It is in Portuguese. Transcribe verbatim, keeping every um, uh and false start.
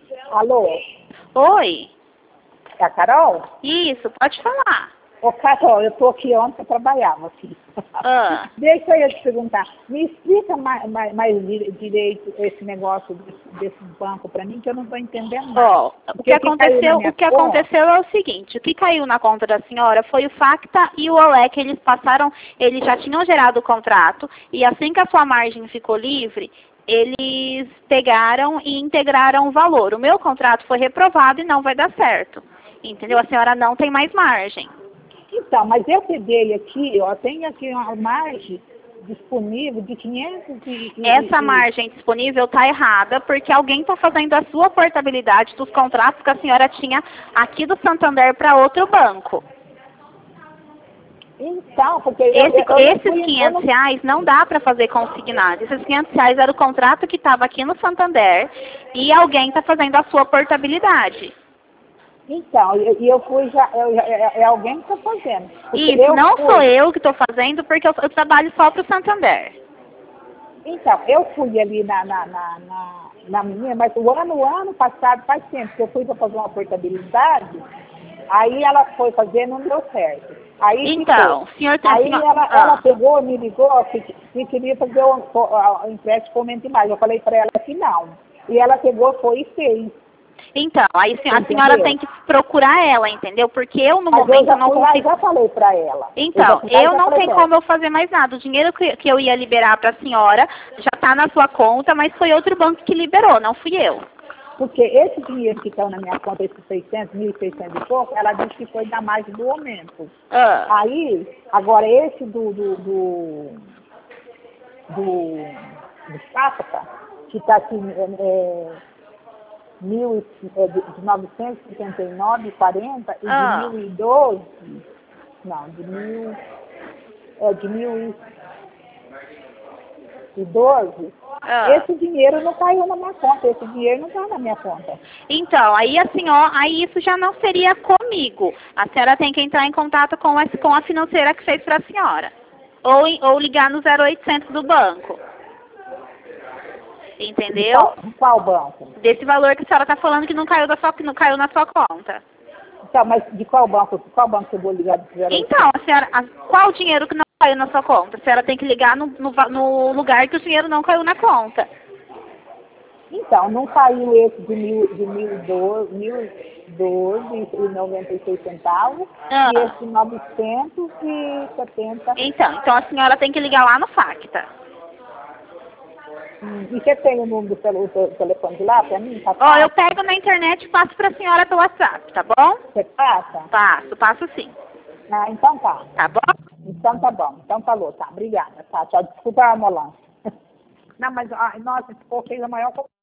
Alô? Oi. É a Carol? Isso, pode falar. Ô, Carol, eu tô aqui ontem, eu trabalhava aqui. Ah. Deixa eu te perguntar, me explica mais, mais, mais direito esse negócio desse, desse banco para mim, que eu não estou entendendo nada. Ó, o que aconteceu, o que aconteceu é o seguinte, o que caiu na conta da senhora foi o Facta e o Olé, que eles passaram, eles já tinham gerado o contrato, e assim que a sua margem ficou livre, eles pegaram e integraram o valor. O meu contrato foi reprovado e não vai dar certo. Entendeu? A senhora não tem mais margem. Então, mas eu peguei aqui, ó, tenho aqui uma margem disponível de quinhentos e... Essa margem disponível está errada, porque alguém está fazendo a sua portabilidade dos contratos que a senhora tinha aqui do Santander para outro banco. Então, porque Esse, eu, eu, esses eu, quinhentos não... reais não dá para fazer consignado. Esses quinhentos reais era o contrato que estava aqui no Santander e alguém está fazendo a sua portabilidade. Então, e eu, eu fui já, eu, é, é alguém que está fazendo. Isso, eu não fui... sou eu que estou fazendo, porque eu, eu trabalho só para o Santander. Então, eu fui ali na, na, na, na, na menina, mas o ano, o ano passado, faz tempo, que eu fui para fazer uma portabilidade, aí ela foi fazer e não deu certo. Aí Então, ficou. senhor tem Aí senhor, ela, ah. ela pegou, me ligou, que, que queria fazer o, o, o empréstimo com mente mais. Eu falei para ela que não. E ela pegou, foi e fez. Então, aí a senhora Entendeu? tem que procurar ela, entendeu? Porque eu, no Mas momento, eu já não fui lá e consigo... já falei para ela. Então, eu, eu não tenho como eu fazer mais nada. O dinheiro que, que eu ia liberar para a senhora já está na sua conta, mas foi outro banco que liberou, não fui eu. Porque esse dinheiro que está na minha conta, esses seiscentos, mil e seiscentos e pouco, ela disse que foi da margem do aumento. Ah. Aí, agora esse do do do, do, do Chápata, que está aqui é, mil, é, de, de novecentos e setenta e nove vírgula quarenta e Ah. de mil e doze, não, de mil, é, de mil e doze, Ah. esse dinheiro não caiu na minha conta, esse dinheiro não está na minha conta. Então, aí a senhora, aí isso já não seria comigo. A senhora tem que entrar em contato com, esse, com a financeira que fez para a senhora. Ou, em- ou ligar no zero oitocentos do banco. Entendeu? De qual, de qual banco? Desse valor que a senhora está falando que não caiu, da sua, que não caiu na sua conta. Então, mas de qual banco? De qual banco eu vou ligar de zero oitocentos? Então, a senhora, a, qual o dinheiro que não caiu na sua conta? A senhora tem que ligar no, no, va- no lugar que o dinheiro não caiu na conta. Então, não caiu esse de mil, de mil e doze, mil e doze e noventa e seis centavos Ah. e esse de novecentos e setenta. Então, então a senhora tem que ligar lá no Facta. Hum, e você tem o número do tele- do telefone de lá para mim? Tá Ó, fácil? eu pego na internet e passo pra senhora pelo WhatsApp, tá bom? Você passa? Passo, passo sim. Ah, então tá. Tá bom? Então tá bom. Então falou, tá. Obrigada. Tá, tchau. Desculpa a molância. Não, mas, ai, nossa, esse povo fez a maior